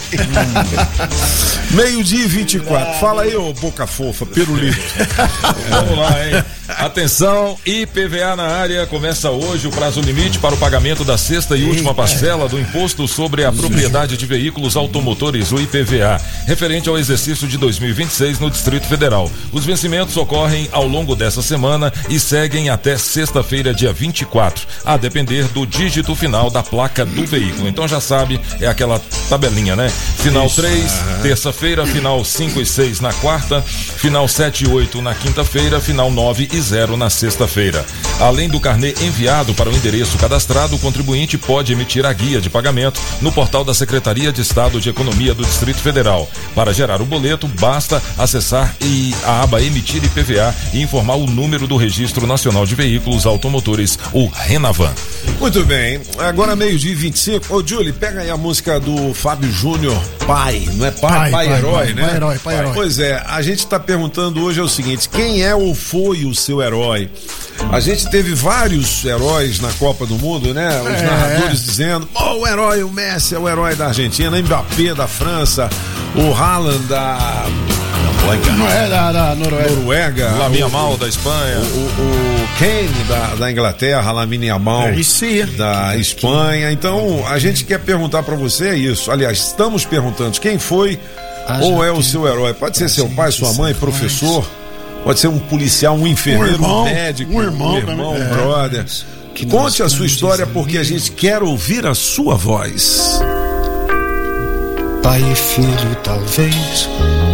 Meio-dia e vinte e quatro. Fala aí, ô boca fofa, pirulito. Vamos lá, hein? Atenção, I P V A na área. Começa hoje o prazo limite para o pagamento da sexta e última parcela do Imposto sobre a Propriedade de Veículos Automotores, o I P V A, referente ao exercício de dois mil e vinte e seis no Distrito Federal. Os vencimentos ocorrem ao longo dessa semana e seguem até sexta-feira, dia vinte e quatro, a depender do dígito final da placa do veículo. Então já sabe, é aquela tabelinha, né? Final três, terça-feira, final cinco e seis na quarta, final sete e oito na quinta-feira, final nove e zero na sexta-feira. Além do carnê enviado para o endereço cadastrado, o contribuinte pode emitir a guia de pagamento no portal da Secretaria de Estado de Economia do Distrito Federal. Para gerar o boleto, basta acessar e a aba Emitir I P V A e informar o número do Registro Nacional de Veículos Automotores, o Renavan. Muito bem, agora meio-dia e vinte e cinco. Ô, Julie, pega aí a música do Fábio Júnior, Pai, não é pai? Pai, Pai, pai, herói, pai, né? pai, herói, pai, herói. Pois é, a gente tá perguntando hoje é o seguinte: quem é ou foi o seu herói? A gente teve vários heróis na Copa do Mundo, né? Os É. narradores dizendo, oh, o herói, o Messi é o herói da Argentina, Mbappé da França, o Haaland da... Não é da, da Noruega. Noruega, Lamine o- Yamal da Espanha. o, o Kane da, da Inglaterra, Lamine Yamal É isso aí. da Espanha. Então, a gente quer perguntar pra você é isso. Aliás, estamos perguntando quem foi Ah, ou já é o tem. seu herói. Pode ser seu pai, sua mãe, professor, pode ser um policial, um enfermeiro, um, irmão, um médico, um irmão, um, irmão, também. um brother. É. Conte a sua história porque a gente quer ouvir a sua voz. Pai e filho, talvez.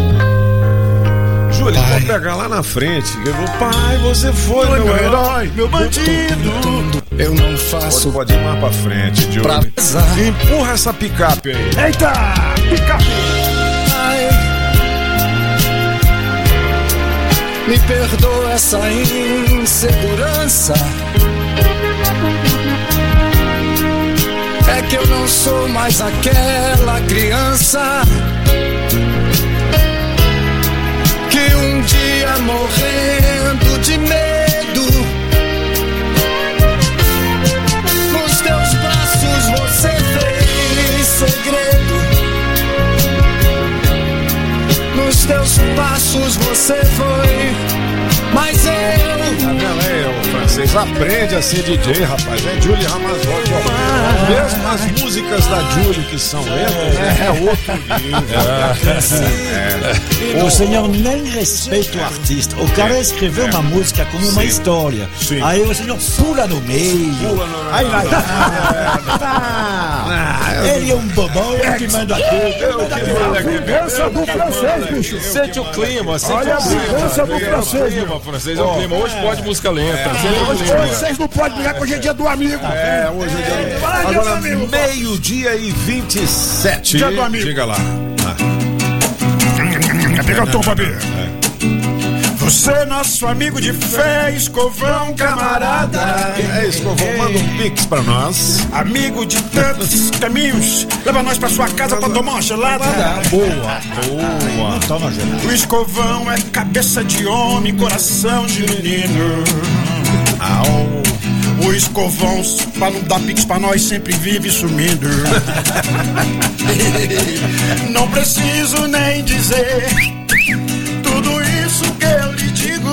Júlio, vou pegar lá na frente. Pai, você foi, foi meu, meu herói, meu bandido. Eu não faço. Pode, pode ir mais pra frente, Júlio. Pra empurra essa picape aí. Eita, picape. Ai, me perdoa essa insegurança. É que eu não sou mais aquela criança que um dia morrendo de medo nos teus braços você fez segredo. Nos teus passos você foi, mas eu. Não é eu, francês. Aprende a ser D J, rapaz. É Julie Ramazotti. Mesmo as músicas da Julie que são lentas, é, é outro nível. É. É. O senhor nem respeita o artista. O cara é. escreveu é. uma música com uma Sim. história. Sim. Aí o senhor pula no meio. Pula no meio. Aí vai. Ah, ele é um bobão, ele que manda tudo. Vingança do francês, bicho. Sente o clima, sente Olha o clima. a vingança do francês. O francês é o clima. Hoje pode música lenta. É. Hoje vocês não podem brigar que hoje é dia do amigo. É, hoje é dia do amigo. Agora, meio-dia e vinte e sete. Dia do amigo. Diga lá. Ah. Pega o tom, Fabi. Você é nosso amigo de fé, escovão, camarada. É, escovão, manda um pix pra nós. Amigo de tantos caminhos, leva nós pra sua casa pra tomar uma gelada. Boa, boa. Toma gelada. O escovão é cabeça de homem, coração de menino. Au. O escovão, pra não dar pix pra nós, sempre vive sumindo. Não preciso nem dizer tudo isso que eu lhe digo,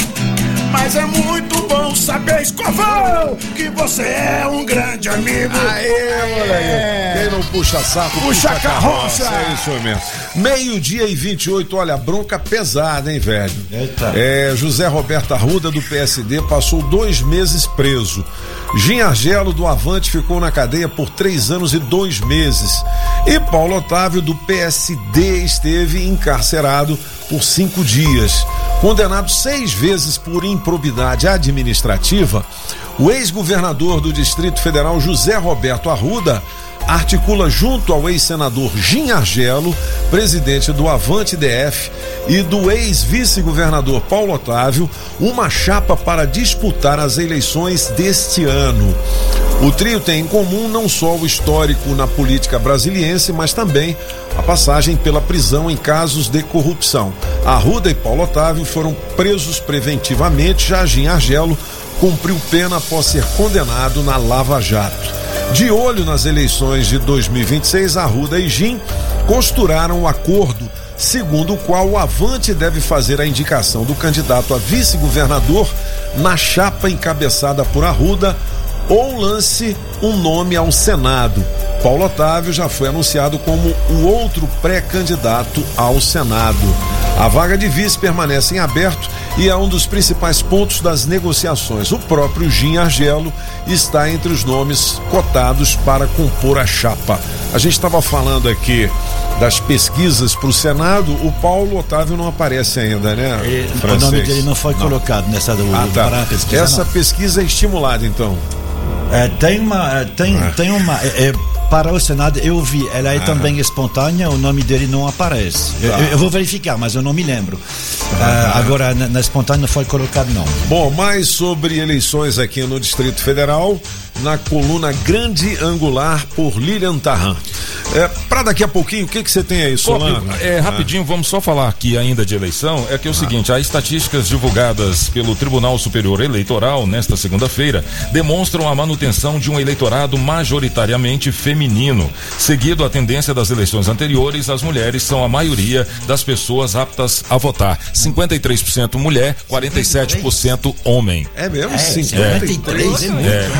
mas é muito bom saber, escovão, que você é um grande amigo. Aê, moleque. Quem não puxa saco, puxa, puxa carroça. carroça. É isso mesmo. Meio-dia e vinte e oito, olha, bronca pesada, hein, velho? Eita. É, José Roberto Arruda, do P S D, passou dois meses preso. Gin Argelo, do Avante, ficou na cadeia por três anos e dois meses. E Paulo Otávio, do P S D, esteve encarcerado por cinco dias. Condenado seis vezes por improbidade administrativa, o ex-governador do Distrito Federal, José Roberto Arruda, articula junto ao ex-senador Gin Argelo, presidente do Avante D F, e do ex-vice-governador Paulo Otávio, uma chapa para disputar as eleições deste ano. O trio tem em comum não só o histórico na política brasiliense, mas também a passagem pela prisão em casos de corrupção. Arruda e Paulo Otávio foram presos preventivamente, já Gin Argelo cumpriu pena após ser condenado na Lava Jato. De olho nas eleições de dois mil e vinte e seis, Arruda e Gin costuraram o acordo segundo o qual o Avante deve fazer a indicação do candidato a vice-governador na chapa encabeçada por Arruda ou lance um nome ao Senado. Paulo Otávio já foi anunciado como o outro pré-candidato ao Senado. A vaga de vice permanece em aberto e é um dos principais pontos das negociações. O próprio Gin Argelo está entre os nomes cotados para compor a chapa. A gente estava falando aqui das pesquisas para o Senado, o Paulo Otávio não aparece ainda, né? E, o nome dele não foi não. colocado nessa do, ah, tá. para a pesquisa. Essa não. pesquisa é estimulada, então? É, tem uma, tem, ah. tem uma. É, é, para o Senado eu vi, ela é ah. também espontânea, o nome dele não aparece. Tá. Eu, eu vou verificar, mas eu não me lembro. Ah. Uh, agora, na, na espontânea não foi colocado, não. Bom, mais sobre eleições aqui no Distrito Federal, na coluna Grande Angular por Lilian Tarran. É, para daqui a pouquinho, o que que você tem aí, Solano? É, rapidinho, ah. vamos só falar aqui ainda de eleição, é que é o ah. seguinte, as estatísticas divulgadas pelo Tribunal Superior Eleitoral nesta segunda-feira demonstram a manutenção de um eleitorado majoritariamente feminino. Seguido a tendência das eleições anteriores, as mulheres são a maioria das pessoas aptas a votar. cinquenta e três por cento mulher, quarenta e sete por cento homem. É mesmo? É, cinquenta e três por cento? É, é, é,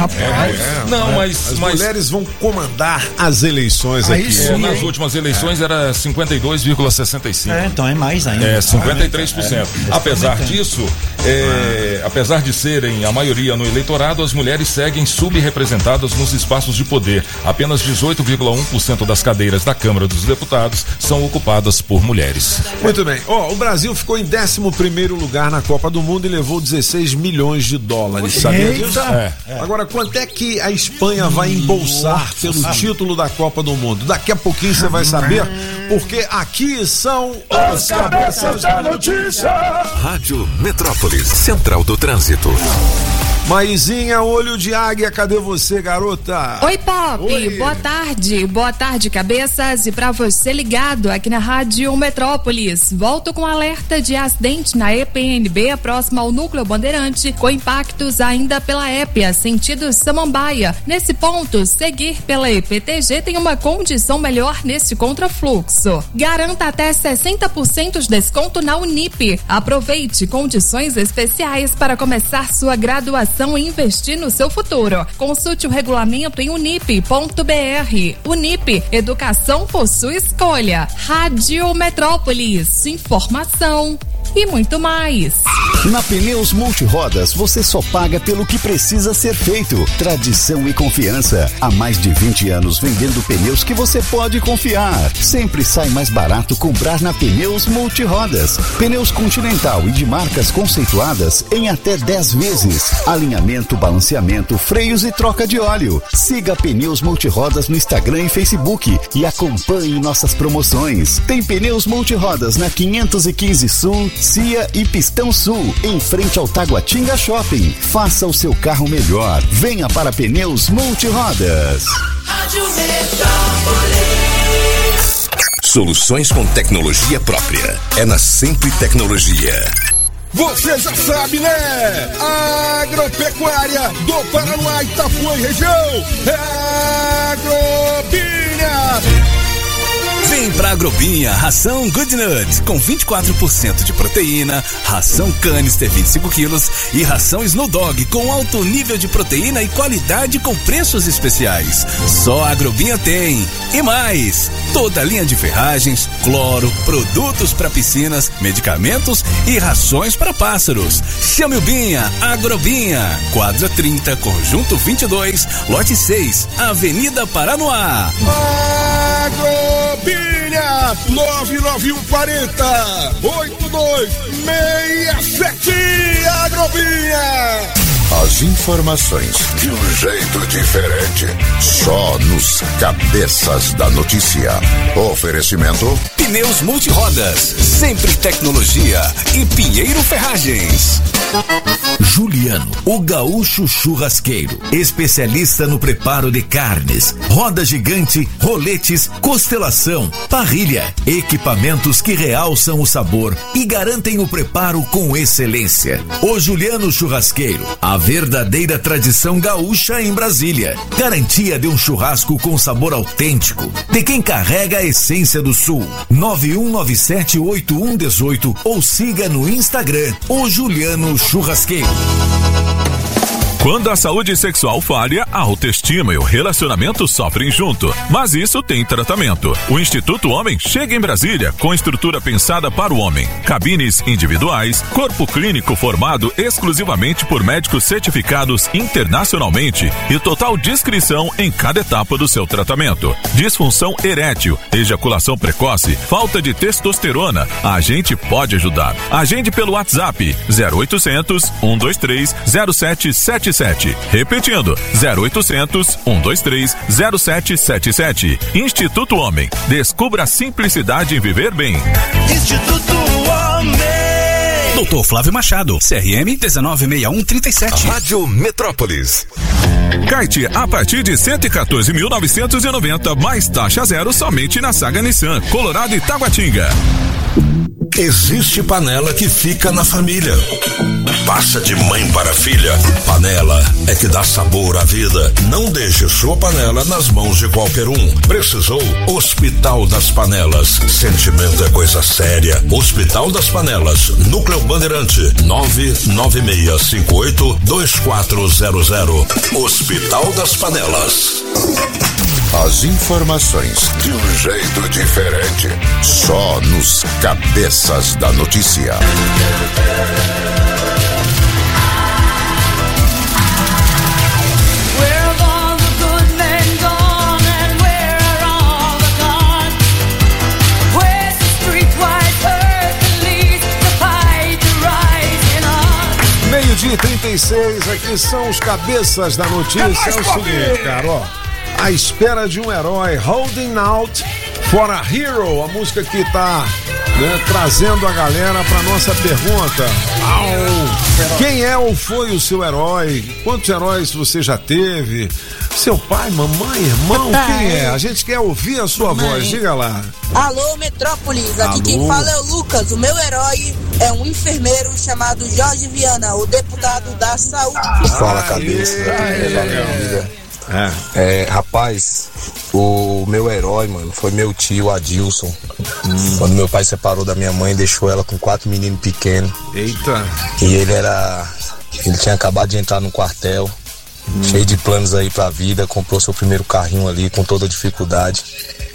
É, não, é. mas... As mas... mulheres vão comandar as eleições Aí aqui. sim, É, nas hein? últimas eleições era cinquenta e dois vírgula sessenta e cinco. É, então é mais ainda. É, cinquenta e três por cento. É, apesar é. disso, é, apesar de serem a maioria no eleitorado, as mulheres seguem subrepresentadas nos espaços de poder. Apenas dezoito vírgula um por cento das cadeiras da Câmara dos Deputados são ocupadas por mulheres. Muito bem. Ó, o Brasil ficou em décimo primeiro lugar na Copa do Mundo e levou dezesseis milhões de dólares. Sabia disso? É. Agora, quanto é que a Espanha vai embolsar pelo título da Copa do Mundo? Daqui a pouquinho você vai saber, porque aqui são os cabeças da notícia. Rádio Metrópolis, Central do Trânsito. Maisinha, olho de águia, cadê você, garota? Oi, Pop, Oi. boa tarde, boa tarde, cabeças, e pra você ligado aqui na Rádio Metrópolis, volto com alerta de acidente na E P N B, próximo ao Núcleo Bandeirante, com impactos ainda pela Épia, sentido Samambaia. Nesse ponto, seguir pela E P T G tem uma condição melhor nesse contrafluxo. Garanta até sessenta por cento de desconto na Unip. Aproveite condições especiais para começar sua graduação e investir no seu futuro. Consulte o regulamento em unip ponto b r. Unip, educação por sua escolha. Rádio Metrópolis, informação e muito mais. Na Pneus Multirodas você só paga pelo que precisa ser feito. Tradição e confiança. Há mais de vinte anos vendendo pneus que você pode confiar. Sempre sai mais barato comprar na Pneus Multirodas. Pneus Continental e de marcas conceituadas em até dez vezes. Alinhamento, balanceamento, freios e troca de óleo. Siga Pneus Multirodas no Instagram e Facebook e acompanhe nossas promoções. Tem Pneus Multirodas na quinhentos e quinze Sul, Cia e Pistão Sul, em frente ao Taguatinga Shopping. Faça o seu carro melhor. Venha para Pneus Multirodas. Rádio Metrópolis. Soluções com tecnologia própria. É na Sempre Tecnologia. Você já sabe, né? Agropecuária do Paraná, Itapuã e região. É Agrobinha. Vem pra Agrobinha, ração Good Nut, com vinte e quatro por cento de proteína, ração Canister vinte e cinco quilos e ração Snow Dog com alto nível de proteína e qualidade com preços especiais. Só a Agrobinha tem. E mais, toda a linha de ferragens, cloro, produtos para piscinas, medicamentos e rações para pássaros. Chame o Binha, Agrobinha, quadra trinta, conjunto vinte e dois, lote seis, Avenida Paranoá. Agrobinha, nove nove um quarenta, oito dois seis sete, Agrobinha. As informações de um jeito diferente, só nos Cabeças da Notícia. Oferecimento Pneus Multirodas, Sempre Tecnologia e Pinheiro Ferragens. Juliano, o gaúcho churrasqueiro, especialista no preparo de carnes, roda gigante, roletes, costelação, parrilha, equipamentos que realçam o sabor e garantem o preparo com excelência. O Juliano Churrasqueiro, a verdadeira tradição gaúcha em Brasília. Garantia de um churrasco com sabor autêntico, de quem carrega a essência do Sul. nove um nove sete oito um um oito ou siga no Instagram, o Juliano Churrasqueiro. Quando a saúde sexual falha, a autoestima e o relacionamento sofrem junto. Mas isso tem tratamento. O Instituto Homem chega em Brasília com estrutura pensada para o homem. Cabines individuais, corpo clínico formado exclusivamente por médicos certificados internacionalmente e total discrição em cada etapa do seu tratamento. Disfunção erétil, ejaculação precoce, falta de testosterona. A gente pode ajudar. Agende pelo WhatsApp zero oitocentos, um dois três, zero sete sete sete. Repetindo, zero oitocentos, um dois três, zero sete sete sete. Instituto Homem. Descubra a simplicidade em viver bem. Instituto Homem. doutor Flávio Machado, C R M dezenove sessenta e um trinta e sete. Rádio Metrópolis. Kite a partir de cento e quatorze mil novecentos e noventa, mais taxa zero somente na Saga Nissan, Colorado e Taguatinga. Existe panela que fica na família. Passa de mãe para filha. Panela é que dá sabor à vida. Não deixe sua panela nas mãos de qualquer um. Precisou? Hospital das Panelas. Sentimento é coisa séria. Hospital das Panelas. Núcleo Bandeirante. nove nove seis cinco oito dois quatro zero zero. Hospital das Panelas. As informações de um jeito diferente. Só nos Cabeças da Notícia. Meio-dia e trinta e seis, aqui são os Cabeças da Notícia. É, é o seguinte, cara, ó. À espera de um herói, Holding Out for a Hero, a música que tá, né, trazendo a galera pra nossa pergunta. Au, quem é ou foi o seu herói? Quantos heróis você já teve? Seu pai, mamãe, irmão, quem é? A gente quer ouvir a sua mamãe. voz, diga lá. Alô, Metrópolis, aqui Alô. Quem fala é o Lucas. O meu herói é um enfermeiro chamado Jorge Viana, o deputado da saúde. Fala, cabeça. É. É, rapaz, o meu herói, mano, foi meu tio Adilson. Hum. Quando meu pai separou da minha mãe, deixou ela com quatro meninos pequenos. Eita. E ele era. Ele tinha acabado de entrar no quartel, hum. cheio de planos aí pra vida, comprou seu primeiro carrinho ali com toda dificuldade.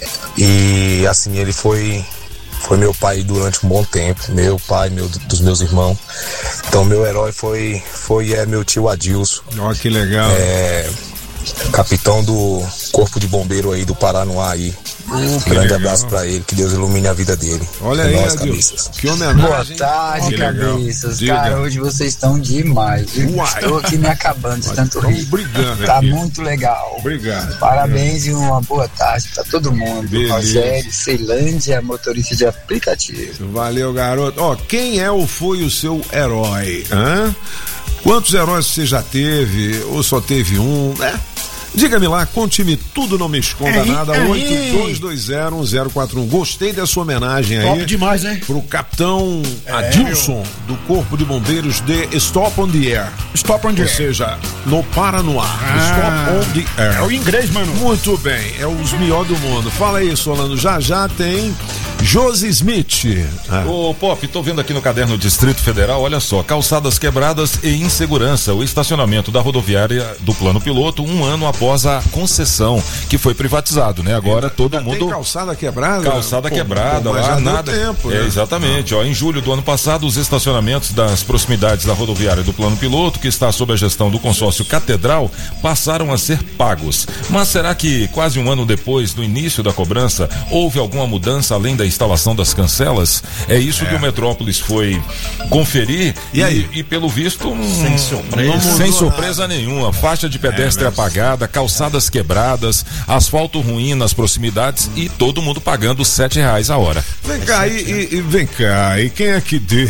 E assim, ele foi. Foi meu pai durante um bom tempo, meu pai, meu, dos meus irmãos. Então meu herói foi, foi é, meu tio Adilson. Ó, que legal. É. Capitão do Corpo de Bombeiro aí do Paranoá aí. Uh, Grande legal. abraço pra ele, que Deus ilumine a vida dele. Olha aí, nós, cabeças. Que homenagem. Boa tarde, cabeças. Cara, hoje vocês estão demais. Uai. Estou aqui me acabando de tanto rir. Brigando tá aqui. muito legal. Obrigado. Parabéns e uma boa tarde pra todo mundo. Beleza. Rogério, Ceilândia, motorista de aplicativo. Valeu, garoto. Ó, quem é ou foi o seu herói? Hã? Quantos heróis você já teve? Ou só teve um? É. Diga-me lá, conte-me tudo, não me esconda aí, nada. Aí. oito dois dois zero um zero quatro um. Gostei dessa homenagem aí. Top demais, hein? Pro capitão é, Adilson, meu. do Corpo de Bombeiros de Stop on the Air. Stop on the Ou Air. seja, no Paranoá. Ah, Stop on the Air. É o inglês, mano. Muito bem, é os melhores do mundo. Fala aí, Solano. Já já tem Josi Smith. Ah. Ô, Pop, tô vendo aqui no caderno Distrito Federal, olha só, calçadas quebradas e insegurança. O estacionamento da rodoviária do Plano Piloto, um ano após a concessão, que foi privatizado, né? Agora todo mundo... Tem calçada quebrada? Calçada pô, quebrada, pô, lá já nada. Deu tempo, é, né? exatamente, ó, em julho do ano passado, os estacionamentos das proximidades da rodoviária do Plano Piloto, que está sob a gestão do consórcio Catedral, passaram a ser pagos. Mas será que quase um ano depois do início da cobrança, houve alguma mudança além da instalação das cancelas? É isso é. que o Metrópolis foi conferir e, e aí? E pelo visto, um, sem surpresa, sem surpresa nenhuma. Faixa de pedestre é, apagada, calçadas quebradas, asfalto ruim nas proximidades e todo mundo pagando sete reais a hora. Vem cá, e, e, e vem cá, e quem é que deu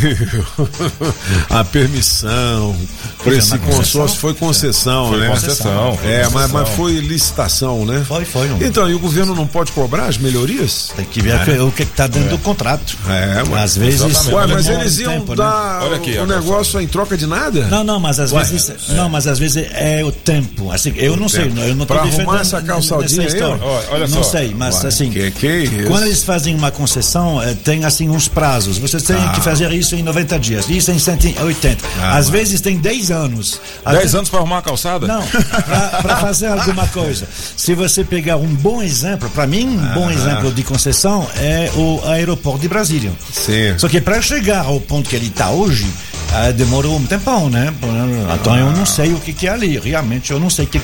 a permissão para esse consórcio? Foi concessão, foi né? Concessão, foi é, concessão. Mas, mas foi licitação, né? Foi, foi. Não. Então, e o governo não pode cobrar as melhorias? Tem que ver é. o que está dentro é. do contrato. É, mas às vezes. Ué, mas eles iam tempo, dar né? aqui, o negócio em troca de nada? Não, não, mas às Ué, vezes. é. Não, mas às vezes é o tempo. Assim, eu o não tempo. sei, eu não estou defendendo essa calçadinha aí, olha, olha não só. sei, mas Ué, assim, que, que é quando eles fazem uma concessão, tem assim uns prazos. Vocês têm ah. que fazer isso em noventa dias, isso em cento e oitenta. Ah, Às mas... vezes tem dez anos. dez anos para arrumar a calçada? Não, para fazer alguma coisa. Se você pegar um bom exemplo, para mim, um ah. bom exemplo de concessão é o aeroporto de Brasília. Sim. Só que para chegar ao ponto que ele está hoje, ah, demorou um tempão, né? Então eu não sei o que, que é ali, realmente eu não sei o que